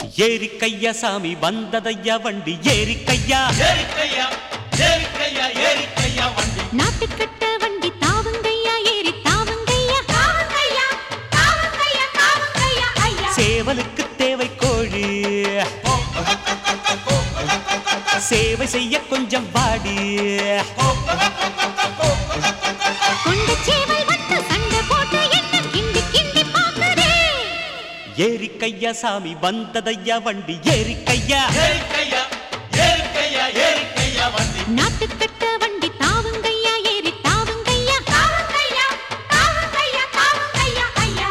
ஏரிக்கையா சாமி வந்ததையா வண்டி ஏரிக்கையா ஏரிக்கையா ஏரிக்கையா ஏரிக்கையா வண்டி நாட்டுக்கட்ட வண்டி தாவுங்கையா ஏறி தாவுங்கையா தாவுங்கையா தாவுங்கையா தாவுங்கையா ஐயா சேவலுக்கு தேவை கோழி சேவை செய்ய கொஞ்சம் வாடி கொண்ட சேவல் வந்து சண்டை போட்டு என்ன கிண்டி கிண்டி பாக்குதே ஏரிக்கையா சாமி வந்ததையா வண்டி ஏரிக்கையா ஏரிக்கையா ஏரிக்கையா ஏரிக்கையா வண்டி நாட்டுக்கட்ட வண்டி தாவுங்கையா ஏறி தாவுங்கையா தாவுங்கையா தாவுங்கையா தாவுங்கையா ஐயா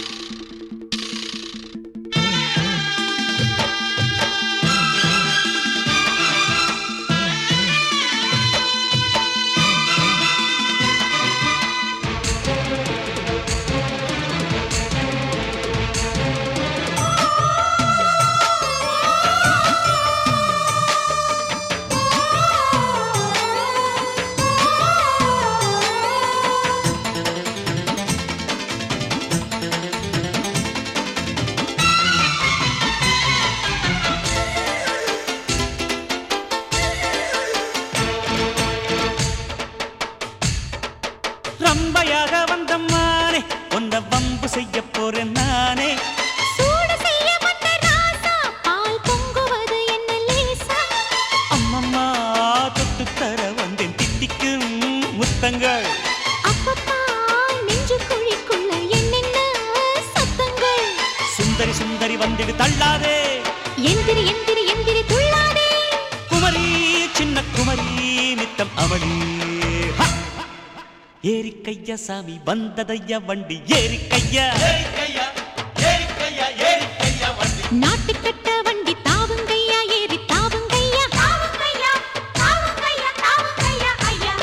ரம்பையாக வந்தம்மானே உன்னை வம்பு செய்ய போறேன் நானே சூடு செய்ய வந்த ராசா பால் பொங்குவது என்ன லேசா அம்மம்மா தொட்டு தர வந்தேன் தித்திக்கும் முத்தங்கள் அப்பப்பா நெஞ்சு குழிக்குள்ள என்னென்ன சத்தங்கள் சுந்தரி சுந்தரி வந்திடு தள்ளாதே எந்திரி எந்திரி எந்திரி துள்ளாதே குமரி சின்ன குமரி நித்தம் அமளி ஏரிக்கையா சாமி வந்ததையா வண்டி ஏரிக்கையா ஏரிக்கையா ஏரிக்கையா ஏரிக்கையா வண்டி நாட்டுக்கட்ட வண்டி தாவுங்கையா ஏறி தாவுங்கையா தாவுங்கையா தாவுங்கையா தாவுங்கையா ஐயா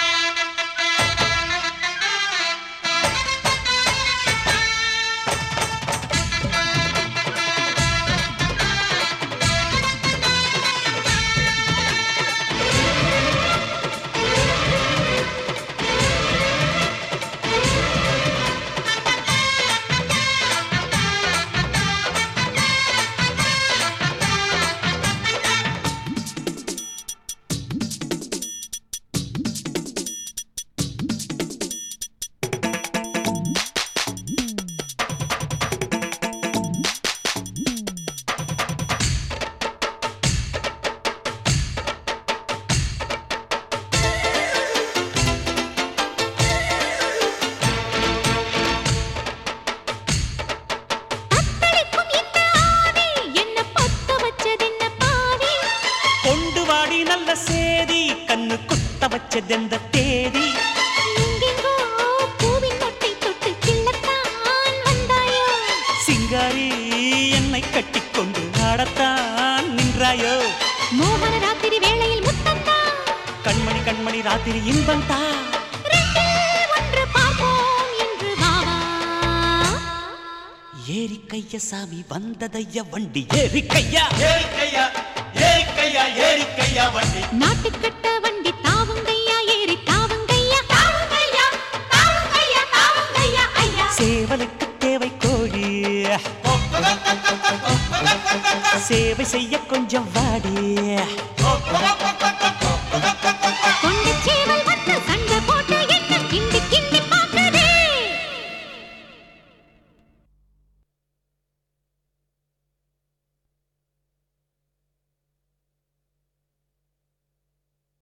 தத்தளிக்கும் இந்த ஆவி என்ன பத்த வச்சதென்ன பாவி கொண்டு வாடி நல்ல சேதி கண்ணு குத்த வச்சதெந்த தேதி எங்கெங்கோ பூவின் மொட்டை தொட்டு கிள்ளத்தான் வந்தாயோ சிங்காரி என்னை கட்டிக்கொண்டு ஆடத்தான் நின்றாயோ மோகன ராத்திரி வேளையில் முத்தத்தா கண்மணி கண்மணி ராத்திரி இன்பம் தா ரெண்டில் ஒன்று பார்ப்போம் என்று வாவா ஏரிக்கையா சாமி வந்ததையா வண்டி ஏரிக்கையா ஏரிக்கையா ஏரிக்கையா ஏரிக்கையா வண்டி நாட்டுக்கட்ட வண்டி தாவுங்கையா ஏறி தாவுங்கையா தாவுங்கையா தாவுங்கையா தாவுங்கையா ஐயா சேவலுக்கு தேவை கோழி சேவை செய்ய கொஞ்சம் வாடி